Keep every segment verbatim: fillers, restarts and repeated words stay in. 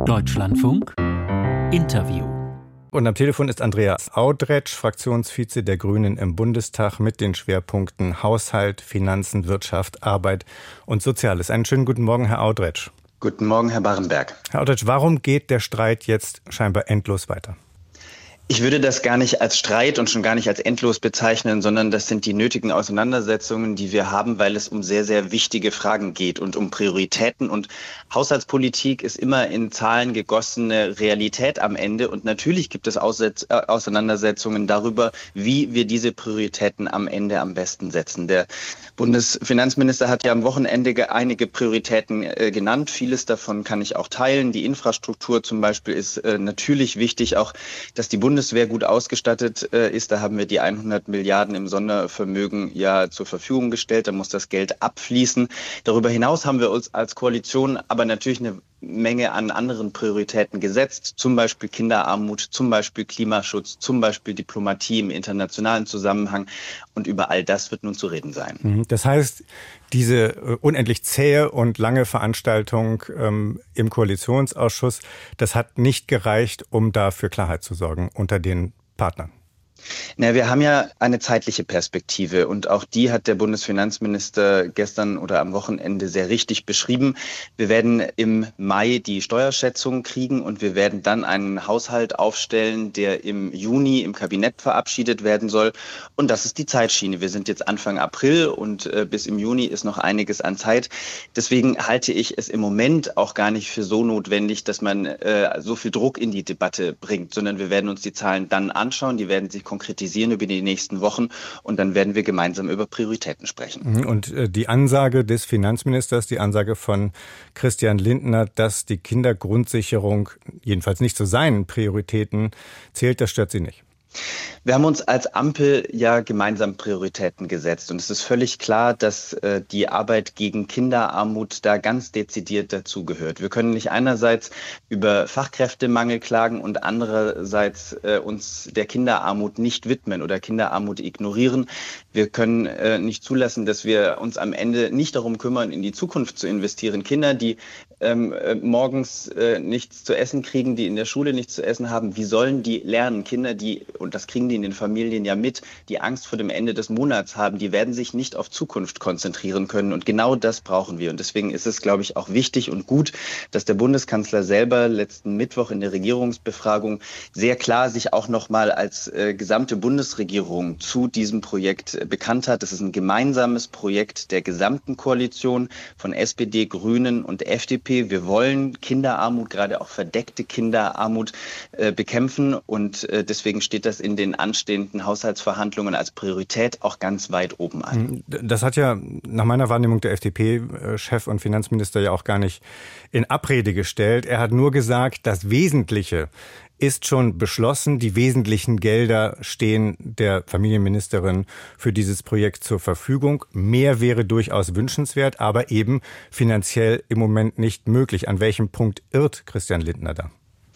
Deutschlandfunk Interview. Und am Telefon ist Andreas Audretsch, Fraktionsvize der Grünen im Bundestag mit den Schwerpunkten Haushalt, Finanzen, Wirtschaft, Arbeit und Soziales. Einen schönen guten Morgen, Herr Audretsch. Guten Morgen, Herr Barenberg. Herr Audretsch, warum geht der Streit jetzt scheinbar endlos weiter? Ich würde das gar nicht als Streit und schon gar nicht als endlos bezeichnen, sondern das sind die nötigen Auseinandersetzungen, die wir haben, weil es um sehr, sehr wichtige Fragen geht und um Prioritäten. Und Haushaltspolitik ist immer in Zahlen gegossene Realität am Ende. Und natürlich gibt es Auseinandersetzungen darüber, wie wir diese Prioritäten am Ende am besten setzen. Der Bundesfinanzminister hat ja am Wochenende einige Prioritäten äh, genannt. Vieles davon kann ich auch teilen. Die Infrastruktur zum Beispiel ist äh, natürlich wichtig, auch dass die Bundes Bundeswehr gut ausgestattet äh, ist. Da haben wir die hundert Milliarden im Sondervermögen ja zur Verfügung gestellt. Da muss das Geld abfließen. Darüber hinaus haben wir uns als Koalition aber natürlich eine Menge an anderen Prioritäten gesetzt, zum Beispiel Kinderarmut, zum Beispiel Klimaschutz, zum Beispiel Diplomatie im internationalen Zusammenhang. Und über all das wird nun zu reden sein. Das heißt, diese unendlich zähe und lange Veranstaltung ähm, im Koalitionsausschuss, das hat nicht gereicht, um da für Klarheit zu sorgen unter den Partnern. Na, wir haben ja eine zeitliche Perspektive und auch die hat der Bundesfinanzminister gestern oder am Wochenende sehr richtig beschrieben. Wir werden im Mai die Steuerschätzung kriegen und wir werden dann einen Haushalt aufstellen, der im Juni im Kabinett verabschiedet werden soll. Und das ist die Zeitschiene. Wir sind jetzt Anfang April und äh, bis im Juni ist noch einiges an Zeit. Deswegen halte ich es im Moment auch gar nicht für so notwendig, dass man äh, so viel Druck in die Debatte bringt, sondern wir werden uns die Zahlen dann anschauen. Die werden sich konkretisieren über die nächsten Wochen und dann werden wir gemeinsam über Prioritäten sprechen. Und die Ansage des Finanzministers, die Ansage von Christian Lindner, dass die Kindergrundsicherung jedenfalls nicht zu seinen Prioritäten zählt, das stört Sie nicht? Wir haben uns als Ampel ja gemeinsam Prioritäten gesetzt und es ist völlig klar, dass äh, die Arbeit gegen Kinderarmut da ganz dezidiert dazugehört. Wir können nicht einerseits über Fachkräftemangel klagen und andererseits äh, uns der Kinderarmut nicht widmen oder Kinderarmut ignorieren. Wir können äh, nicht zulassen, dass wir uns am Ende nicht darum kümmern, in die Zukunft zu investieren. Kinder, die ähm, äh, morgens äh, nichts zu essen kriegen, die in der Schule nichts zu essen haben, wie sollen die lernen? Kinder, die, und das kriegen die in den Familien ja mit, die Angst vor dem Ende des Monats haben, die werden sich nicht auf Zukunft konzentrieren können. Und genau das brauchen wir. Und deswegen ist es, glaube ich, auch wichtig und gut, dass der Bundeskanzler selber letzten Mittwoch in der Regierungsbefragung sehr klar sich auch nochmal als äh, gesamte Bundesregierung zu diesem Projekt äh, bekannt hat. Das ist ein gemeinsames Projekt der gesamten Koalition von S P D, Grünen und F D P. Wir wollen Kinderarmut, gerade auch verdeckte Kinderarmut, äh, bekämpfen. Und äh, deswegen steht das in den anstehenden Haushaltsverhandlungen als Priorität auch ganz weit oben an. Das hat ja nach meiner Wahrnehmung der F D P-Chef und Finanzminister ja auch gar nicht in Abrede gestellt. Er hat nur gesagt, das Wesentliche ist schon beschlossen. Die wesentlichen Gelder stehen der Familienministerin für dieses Projekt zur Verfügung. Mehr wäre durchaus wünschenswert, aber eben finanziell im Moment nicht möglich. An welchem Punkt irrt Christian Lindner da?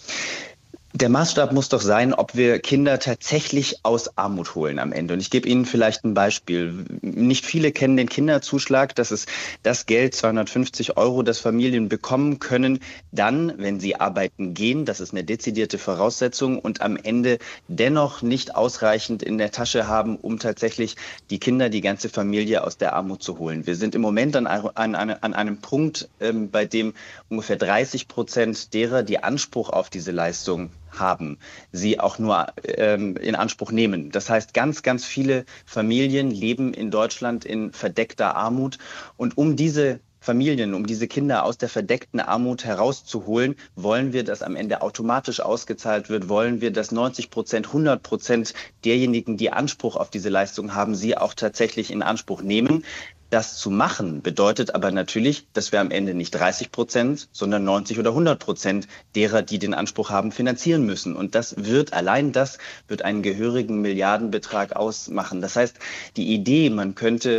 Der Maßstab muss doch sein, ob wir Kinder tatsächlich aus Armut holen am Ende. Und ich gebe Ihnen vielleicht ein Beispiel. Nicht viele kennen den Kinderzuschlag. Das ist das Geld, zweihundertfünfzig Euro, das Familien bekommen können, dann, wenn sie arbeiten gehen. Das ist eine dezidierte Voraussetzung und am Ende dennoch nicht ausreichend in der Tasche haben, um tatsächlich die Kinder, die ganze Familie aus der Armut zu holen. Wir sind im Moment an, an, an einem Punkt, ähm, bei dem ungefähr dreißig Prozent derer, die Anspruch auf diese Leistung haben, sie auch nur ähm, in Anspruch nehmen. Das heißt, ganz, ganz viele Familien leben in Deutschland in verdeckter Armut. Und um diese Familien, um diese Kinder aus der verdeckten Armut herauszuholen, wollen wir, dass am Ende automatisch ausgezahlt wird, wollen wir, dass neunzig Prozent, hundert Prozent derjenigen, die Anspruch auf diese Leistung haben, sie auch tatsächlich in Anspruch nehmen. Das zu machen bedeutet aber natürlich, dass wir am Ende nicht dreißig Prozent, sondern neunzig oder hundert Prozent derer, die den Anspruch haben, finanzieren müssen. Und das wird, allein das wird einen gehörigen Milliardenbetrag ausmachen. Das heißt, die Idee, man könnte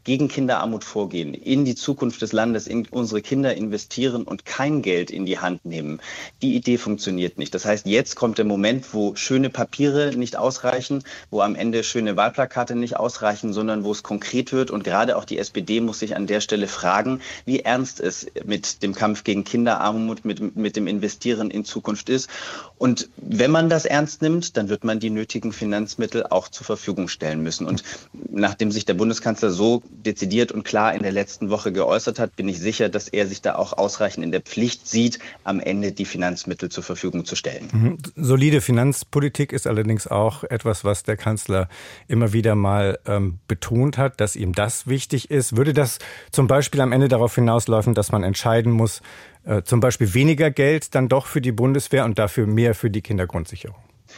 gegen Kinderarmut vorgehen, in die Zukunft des Landes, in unsere Kinder investieren und kein Geld in die Hand nehmen, die Idee funktioniert nicht. Das heißt, jetzt kommt der Moment, wo schöne Papiere nicht ausreichen, wo am Ende schöne Wahlplakate nicht ausreichen, sondern wo es konkret wird. Und gerade auch die S P D muss sich an der Stelle fragen, wie ernst es mit dem Kampf gegen Kinderarmut, mit, mit dem Investieren in Zukunft ist. Und wenn man das ernst nimmt, dann wird man die nötigen Finanzmittel auch zur Verfügung stellen müssen. Und nachdem sich der Bundeskanzler so dezidiert und klar in der letzten Woche geäußert hat, bin ich sicher, dass er sich da auch ausreichend in der Pflicht sieht, am Ende die Finanzmittel zur Verfügung zu stellen. Mhm. Solide Finanzpolitik ist allerdings auch etwas, was der Kanzler immer wieder mal ähm, betont hat, dass ihm das wichtig ist. Würde das zum Beispiel am Ende darauf hinauslaufen, dass man entscheiden muss, äh, zum Beispiel weniger Geld dann doch für die Bundeswehr und dafür mehr für die Kindergrundsicherung?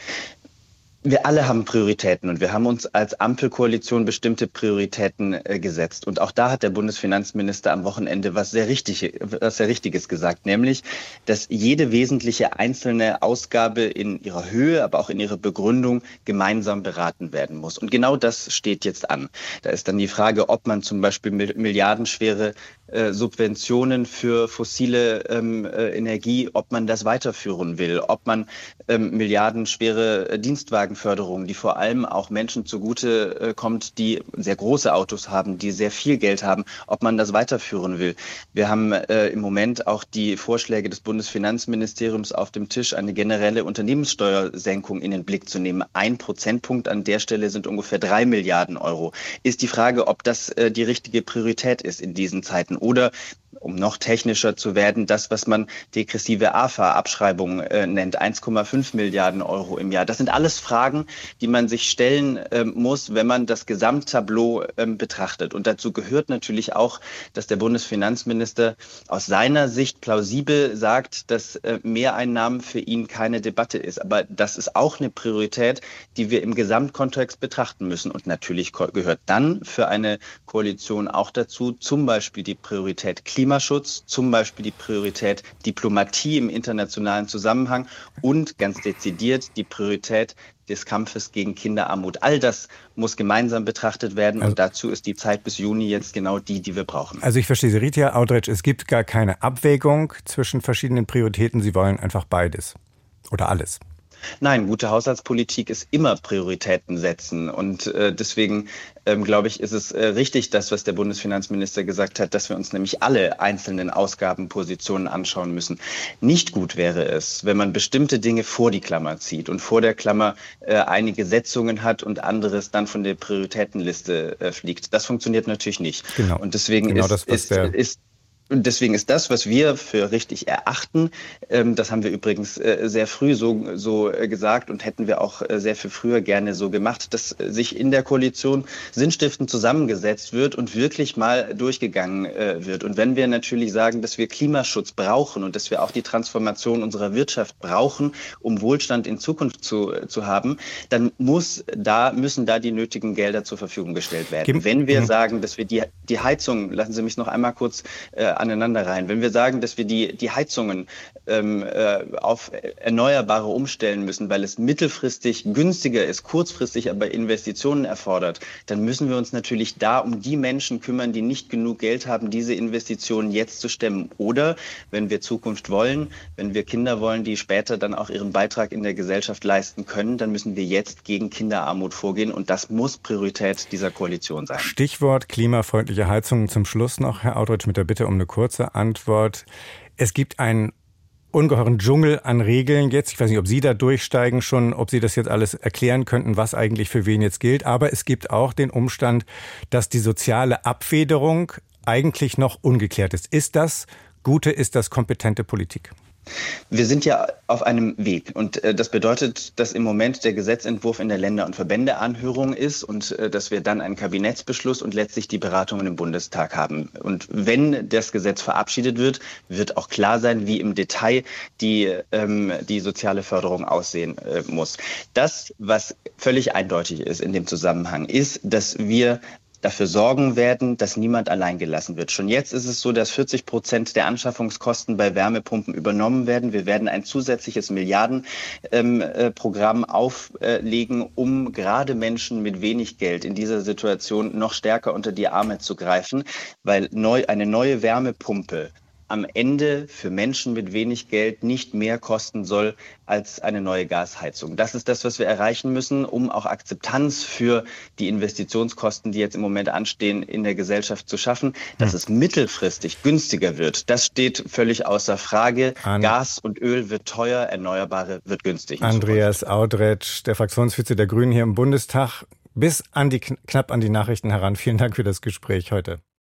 Wir alle haben Prioritäten und wir haben uns als Ampelkoalition bestimmte Prioritäten äh, gesetzt. Und auch da hat der Bundesfinanzminister am Wochenende was sehr, richtig, was sehr Richtiges gesagt, nämlich, dass jede wesentliche einzelne Ausgabe in ihrer Höhe, aber auch in ihrer Begründung gemeinsam beraten werden muss. Und genau das steht jetzt an. Da ist dann die Frage, ob man zum Beispiel milliardenschwere äh, Subventionen für fossile ähm, äh, Energie, ob man das weiterführen will, ob man ähm, milliardenschwere äh, Dienstwagen Förderung, die vor allem auch Menschen zugute äh, kommt, die sehr große Autos haben, die sehr viel Geld haben, ob man das weiterführen will. Wir haben äh, im Moment auch die Vorschläge des Bundesfinanzministeriums auf dem Tisch, eine generelle Unternehmenssteuersenkung in den Blick zu nehmen. Ein Prozentpunkt an der Stelle sind ungefähr drei Milliarden Euro. Ist die Frage, ob das äh, die richtige Priorität ist in diesen Zeiten oder, um noch technischer zu werden, das, was man degressive A F A-Abschreibung äh, nennt, eins Komma fünf Milliarden Euro im Jahr. Das sind alles Fragen, die man sich stellen äh, muss, wenn man das Gesamttableau äh, betrachtet. Und dazu gehört natürlich auch, dass der Bundesfinanzminister aus seiner Sicht plausibel sagt, dass äh, Mehreinnahmen für ihn keine Debatte ist. Aber das ist auch eine Priorität, die wir im Gesamtkontext betrachten müssen. Und natürlich gehört dann für eine Koalition auch dazu, zum Beispiel die Priorität Klimaschutz, Klimaschutz, zum Beispiel die Priorität Diplomatie im internationalen Zusammenhang und ganz dezidiert die Priorität des Kampfes gegen Kinderarmut. All das muss gemeinsam betrachtet werden und also, dazu ist die Zeit bis Juni jetzt genau die, die wir brauchen. Also ich verstehe Sie, Rita Audretsch, es gibt gar keine Abwägung zwischen verschiedenen Prioritäten. Sie wollen einfach beides oder alles. Nein, gute Haushaltspolitik ist immer Prioritäten setzen. Und äh, deswegen, ähm, glaube ich, ist es äh, richtig, das, was der Bundesfinanzminister gesagt hat, dass wir uns nämlich alle einzelnen Ausgabenpositionen anschauen müssen. Nicht gut wäre es, wenn man bestimmte Dinge vor die Klammer zieht und vor der Klammer äh, einige Setzungen hat und anderes dann von der Prioritätenliste äh, fliegt. Das funktioniert natürlich nicht. Genau. Und deswegen genau ist, das, was ist, der ist Und deswegen ist das, was wir für richtig erachten, ähm, das haben wir übrigens äh, sehr früh so, so äh, gesagt und hätten wir auch äh, sehr viel früher gerne so gemacht, dass äh, sich in der Koalition sinnstiftend zusammengesetzt wird und wirklich mal durchgegangen äh, wird. Und wenn wir natürlich sagen, dass wir Klimaschutz brauchen und dass wir auch die Transformation unserer Wirtschaft brauchen, um Wohlstand in Zukunft zu, äh, zu haben, dann muss da, müssen da die nötigen Gelder zur Verfügung gestellt werden. Gib, wenn wir mh. sagen, dass wir die, die Heizung, lassen Sie mich noch einmal kurz äh, aneinander rein. Wenn wir sagen, dass wir die, die Heizungen ähm, äh, auf Erneuerbare umstellen müssen, weil es mittelfristig günstiger ist, kurzfristig aber Investitionen erfordert, dann müssen wir uns natürlich da um die Menschen kümmern, die nicht genug Geld haben, diese Investitionen jetzt zu stemmen. Oder wenn wir Zukunft wollen, wenn wir Kinder wollen, die später dann auch ihren Beitrag in der Gesellschaft leisten können, dann müssen wir jetzt gegen Kinderarmut vorgehen und das muss Priorität dieser Koalition sein. Stichwort klimafreundliche Heizungen zum Schluss noch, Herr Audretsch, mit der Bitte um eine kurze Antwort. Es gibt einen ungeheuren Dschungel an Regeln jetzt. Ich weiß nicht, ob Sie da durchsteigen schon, ob Sie das jetzt alles erklären könnten, was eigentlich für wen jetzt gilt. Aber es gibt auch den Umstand, dass die soziale Abfederung eigentlich noch ungeklärt ist. Ist das gute, ist das kompetente Politik? Wir sind ja auf einem Weg und äh, das bedeutet, dass im Moment der Gesetzentwurf in der Länder- und Verbändeanhörung ist und äh, dass wir dann einen Kabinettsbeschluss und letztlich die Beratungen im Bundestag haben. Und wenn das Gesetz verabschiedet wird, wird auch klar sein, wie im Detail die, ähm, die soziale Förderung aussehen äh, muss. Das, was völlig eindeutig ist in dem Zusammenhang, ist, dass wir dafür sorgen werden, dass niemand allein gelassen wird. Schon jetzt ist es so, dass vierzig Prozent der Anschaffungskosten bei Wärmepumpen übernommen werden. Wir werden ein zusätzliches Milliardenprogramm ähm, auflegen, um gerade Menschen mit wenig Geld in dieser Situation noch stärker unter die Arme zu greifen, weil neu, eine neue Wärmepumpe am Ende für Menschen mit wenig Geld nicht mehr kosten soll als eine neue Gasheizung. Das ist das, was wir erreichen müssen, um auch Akzeptanz für die Investitionskosten, die jetzt im Moment anstehen, in der Gesellschaft zu schaffen. Dass es mittelfristig günstiger wird, das steht völlig außer Frage. An Gas und Öl wird teuer, Erneuerbare wird günstig. Andreas Audretsch, der Fraktionsvize der Grünen hier im Bundestag, bis an die, knapp an die Nachrichten heran. Vielen Dank für das Gespräch heute.